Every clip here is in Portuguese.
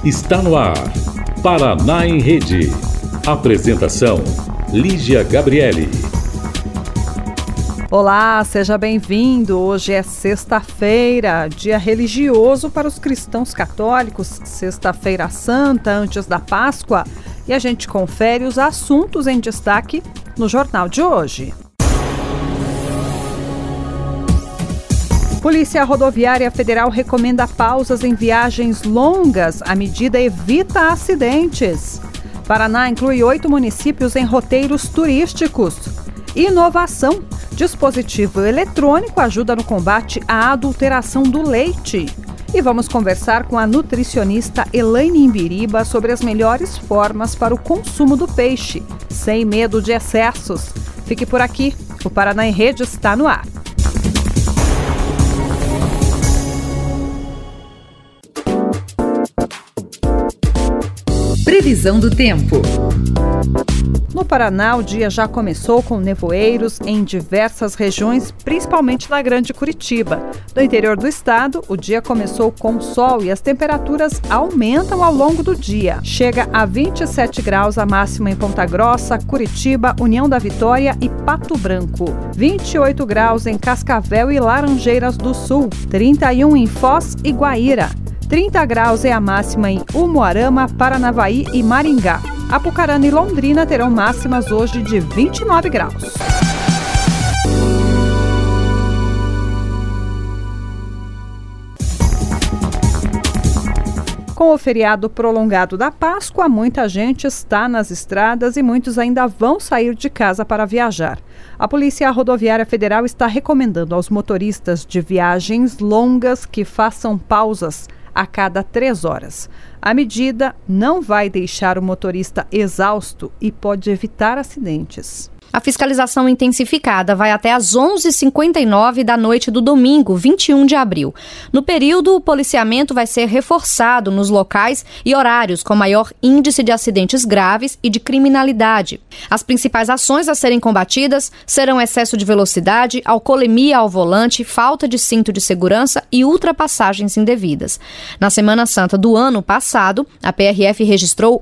Está no ar, Paraná em Rede. Apresentação, Lígia Gabriele. Olá, seja bem-vindo. Hoje é sexta-feira, dia religioso para os cristãos católicos, sexta-feira santa, antes da Páscoa, e a gente confere os assuntos em destaque no jornal de hoje. Polícia Rodoviária Federal recomenda pausas em viagens longas. A medida evita acidentes. Paraná inclui 8 municípios em roteiros turísticos. Inovação. Dispositivo eletrônico ajuda no combate à adulteração do leite. E vamos conversar com a nutricionista Elaine Imbiriba sobre as melhores formas para o consumo do peixe, sem medo de excessos. Fique por aqui, o Paraná em Rede está no ar. Previsão do tempo. No Paraná, o dia já começou com nevoeiros em diversas regiões, principalmente na Grande Curitiba. No interior do estado, o dia começou com sol e as temperaturas aumentam ao longo do dia. Chega a 27 graus a máxima em Ponta Grossa, Curitiba, União da Vitória e Pato Branco. 28 graus em Cascavel e Laranjeiras do Sul. 31 em Foz e Guaíra. 30 graus é a máxima em Umuarama, Paranavaí e Maringá. Apucarana e Londrina terão máximas hoje de 29 graus. Com o feriado prolongado da Páscoa, muita gente está nas estradas e muitos ainda vão sair de casa para viajar. A Polícia Rodoviária Federal está recomendando aos motoristas de viagens longas que façam pausas a cada 3 horas. A medida não vai deixar o motorista exausto e pode evitar acidentes. A fiscalização intensificada vai até às 11h59 da noite do domingo, 21 de abril. No período, o policiamento vai ser reforçado nos locais e horários com maior índice de acidentes graves e de criminalidade. As principais ações a serem combatidas serão excesso de velocidade, alcoolemia ao volante, falta de cinto de segurança e ultrapassagens indevidas. Na Semana Santa do ano passado, a PRF registrou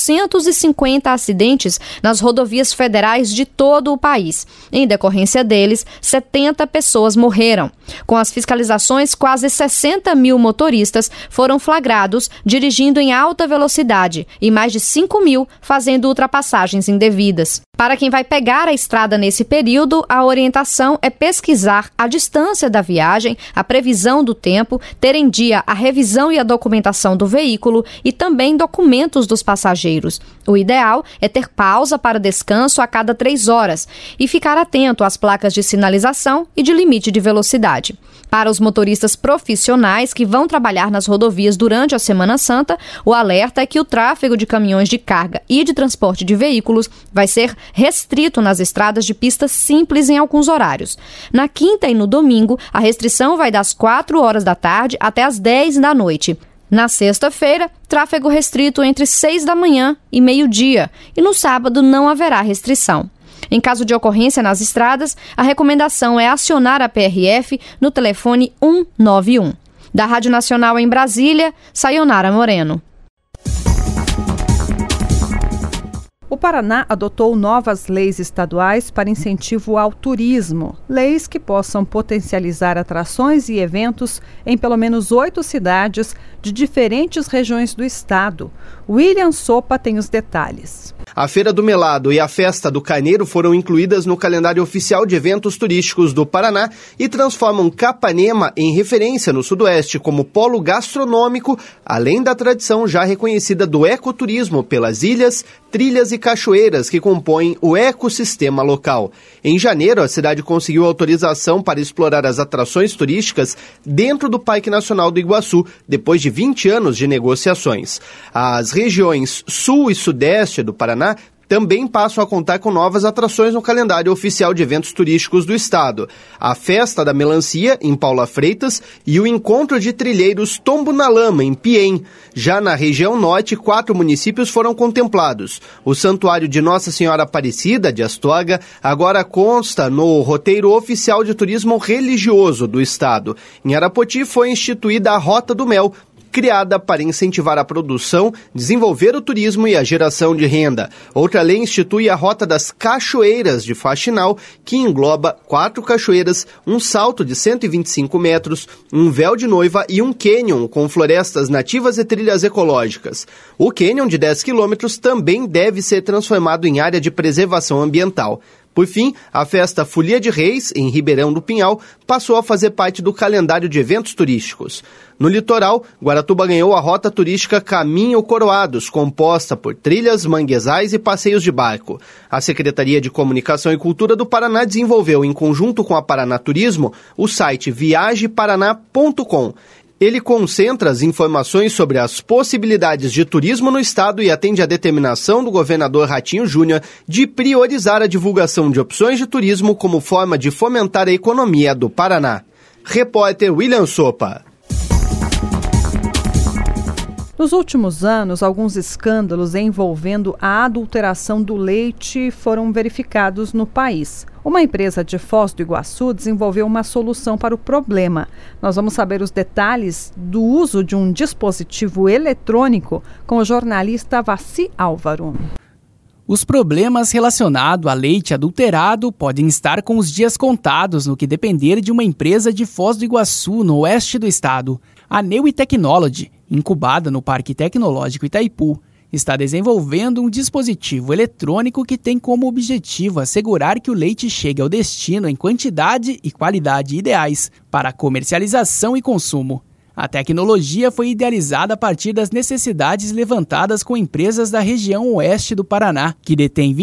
850 acidentes nas rodovias federais de todo o país. Em decorrência deles, 70 pessoas morreram. Com as fiscalizações, quase 60 mil motoristas foram flagrados dirigindo em alta velocidade e mais de 5 mil fazendo ultrapassagens indevidas. Para quem vai pegar a estrada nesse período, a orientação é pesquisar a distância da viagem, a previsão do tempo, ter em dia a revisão e a documentação do veículo e também documentos dos passageiros. O ideal é ter pausa para descanso a cada 3 horas e ficar atento às placas de sinalização e de limite de velocidade. Para os motoristas profissionais que vão trabalhar nas rodovias durante a Semana Santa, o alerta é que o tráfego de caminhões de carga e de transporte de veículos vai ser restrito nas estradas de pista simples em alguns horários. Na quinta e no domingo, a restrição vai das 4 horas da tarde até as 10 da noite. Na sexta-feira, tráfego restrito entre 6 da manhã e meio-dia, e no sábado não haverá restrição. Em caso de ocorrência nas estradas, a recomendação é acionar a PRF no telefone 191. Da Rádio Nacional em Brasília, Sayonara Moreno. O Paraná adotou novas leis estaduais para incentivo ao turismo, leis que possam potencializar atrações e eventos em pelo menos 8 cidades de diferentes regiões do estado. William Sopa tem os detalhes. A Feira do Melado e a Festa do Carneiro foram incluídas no calendário oficial de eventos turísticos do Paraná e transformam Capanema em referência no Sudoeste como polo gastronômico, além da tradição já reconhecida do ecoturismo pelas ilhas, trilhas e cachoeiras que compõem o ecossistema local. Em janeiro, a cidade conseguiu autorização para explorar as atrações turísticas dentro do Parque Nacional do Iguaçu, depois de 20 anos de negociações. As regiões Sul e Sudeste do Paraná também passam a contar com novas atrações no calendário oficial de eventos turísticos do estado. A Festa da Melancia, em Paula Freitas, e o Encontro de Trilheiros Tombo na Lama, em Piém. Já na região norte, 4 municípios foram contemplados. O Santuário de Nossa Senhora Aparecida, de Astorga, agora consta no roteiro oficial de turismo religioso do estado. Em Arapoti foi instituída a Rota do Mel. criada para incentivar a produção, desenvolver o turismo e a geração de renda. Outra lei institui a Rota das Cachoeiras de Faxinal, que engloba 4 cachoeiras, um salto de 125 metros, um véu de noiva e um cânion com florestas nativas e trilhas ecológicas. O cânion de 10 quilômetros também deve ser transformado em área de preservação ambiental. Por fim, a festa Folia de Reis, em Ribeirão do Pinhal, passou a fazer parte do calendário de eventos turísticos. No litoral, Guaratuba ganhou a rota turística Caminho Coroados, composta por trilhas, manguezais e passeios de barco. A Secretaria de Comunicação e Cultura do Paraná desenvolveu, em conjunto com a Paraná Turismo, o site viageparaná.com. Ele concentra as informações sobre as possibilidades de turismo no estado e atende à determinação do governador Ratinho Júnior de priorizar a divulgação de opções de turismo como forma de fomentar a economia do Paraná. Repórter William Sopa. Nos últimos anos, alguns escândalos envolvendo a adulteração do leite foram verificados no país. Uma empresa de Foz do Iguaçu desenvolveu uma solução para o problema. Nós vamos saber os detalhes do uso de um dispositivo eletrônico com o jornalista Vassi Álvaro. Os problemas relacionados a leite adulterado podem estar com os dias contados no que depender de uma empresa de Foz do Iguaçu, no oeste do estado. A Neui Technology, incubada no Parque Tecnológico Itaipu, está desenvolvendo um dispositivo eletrônico que tem como objetivo assegurar que o leite chegue ao destino em quantidade e qualidade ideais para comercialização e consumo. A tecnologia foi idealizada a partir das necessidades levantadas com empresas da região oeste do Paraná, que detém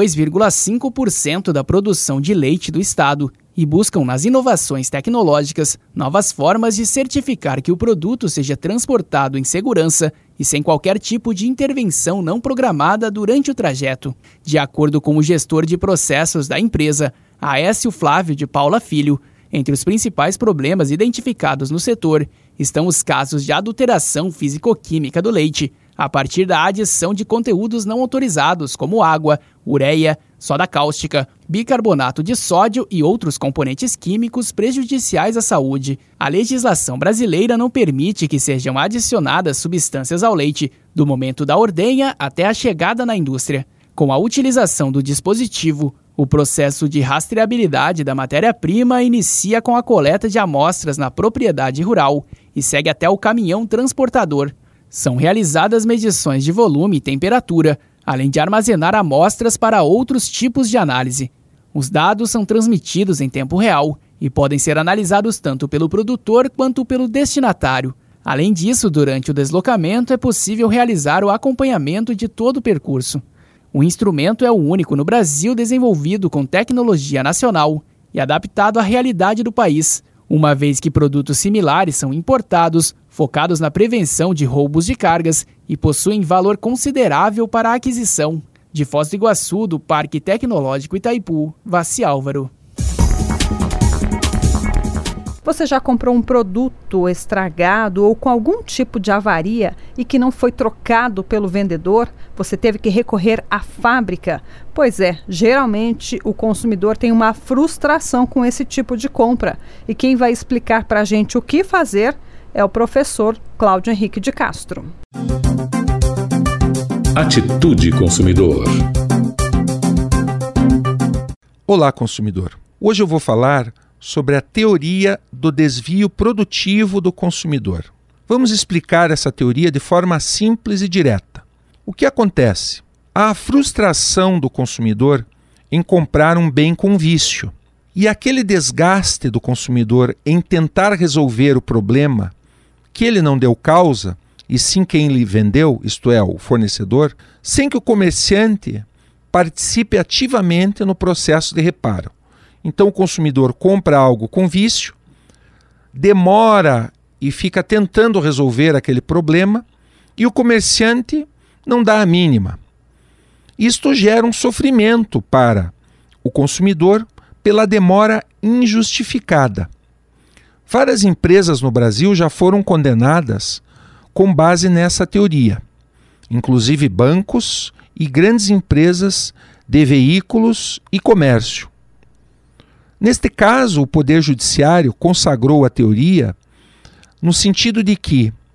22,5% da produção de leite do estado, e buscam nas inovações tecnológicas novas formas de certificar que o produto seja transportado em segurança e sem qualquer tipo de intervenção não programada durante o trajeto. De acordo com o gestor de processos da empresa, Aécio Flávio de Paula Filho, entre os principais problemas identificados no setor estão os casos de adulteração físico-química do leite, a partir da adição de conteúdos não autorizados como água, ureia, soda cáustica, bicarbonato de sódio e outros componentes químicos prejudiciais à saúde. A legislação brasileira não permite que sejam adicionadas substâncias ao leite, do momento da ordenha até a chegada na indústria. Com a utilização do dispositivo, o processo de rastreabilidade da matéria-prima inicia com a coleta de amostras na propriedade rural e segue até o caminhão transportador. São realizadas medições de volume e temperatura, além de armazenar amostras para outros tipos de análise. Os dados são transmitidos em tempo real e podem ser analisados tanto pelo produtor quanto pelo destinatário. Além disso, durante o deslocamento é possível realizar o acompanhamento de todo o percurso. O instrumento é o único no Brasil desenvolvido com tecnologia nacional e adaptado à realidade do país, uma vez que produtos similares são importados, focados na prevenção de roubos de cargas e possuem valor considerável para a aquisição. De Foz do Iguaçu, do Parque Tecnológico Itaipu, Vassi Álvaro. Você já comprou um produto estragado ou com algum tipo de avaria e que não foi trocado pelo vendedor? Você teve que recorrer à fábrica? Pois é, geralmente o consumidor tem uma frustração com esse tipo de compra. E quem vai explicar para a gente o que fazer é o professor Cláudio Henrique de Castro. Atitude Consumidor. Olá, consumidor. Hoje eu vou falar sobre a teoria do desvio produtivo do consumidor. Vamos explicar essa teoria de forma simples e direta. O que acontece? Há a frustração do consumidor em comprar um bem com vício. E aquele desgaste do consumidor em tentar resolver o problema que ele não deu causa, e sim quem lhe vendeu, isto é, o fornecedor, sem que o comerciante participe ativamente no processo de reparo. Então o consumidor compra algo com vício, demora e fica tentando resolver aquele problema e o comerciante não dá a mínima. Isto gera um sofrimento para o consumidor pela demora injustificada. Várias empresas no Brasil já foram condenadas com base nessa teoria, inclusive bancos e grandes empresas de veículos e comércio. Neste caso, o Poder Judiciário consagrou a teoria no sentido de que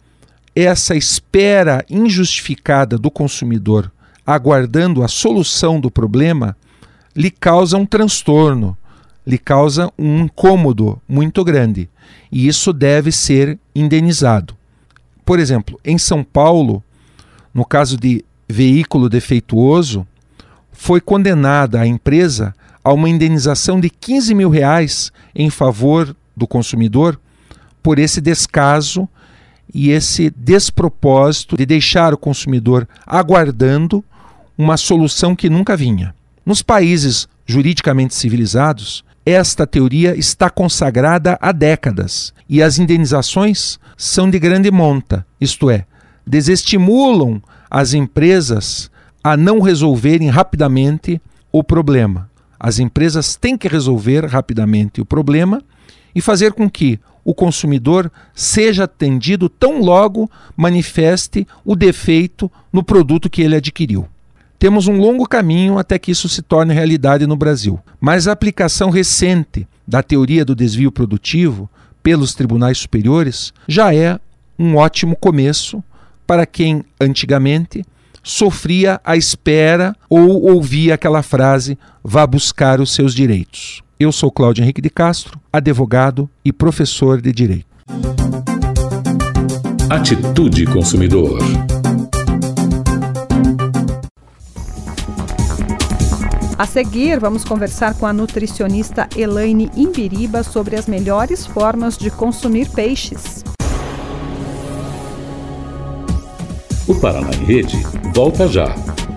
essa espera injustificada do consumidor aguardando a solução do problema lhe causa um transtorno, lhe causa um incômodo muito grande. E isso deve ser indenizado. Por exemplo, em São Paulo, no caso de veículo defeituoso, foi condenada a empresa a uma indenização de R$15 mil em favor do consumidor por esse descaso e esse despropósito de deixar o consumidor aguardando uma solução que nunca vinha. Nos países juridicamente civilizados, esta teoria está consagrada há décadas e as indenizações são de grande monta, isto é, desestimulam as empresas a não resolverem rapidamente o problema. As empresas têm que resolver rapidamente o problema e fazer com que o consumidor seja atendido tão logo manifeste o defeito no produto que ele adquiriu. Temos um longo caminho até que isso se torne realidade no Brasil, mas a aplicação recente da teoria do desvio produtivo pelos tribunais superiores já é um ótimo começo para quem antigamente sofria a espera ou ouvia aquela frase: vá buscar os seus direitos. Eu sou Cláudio Henrique de Castro, advogado e professor de Direito. Atitude Consumidor. A seguir, vamos conversar com a nutricionista Elaine Imbiriba sobre as melhores formas de consumir peixes. O Paraná em Rede volta já.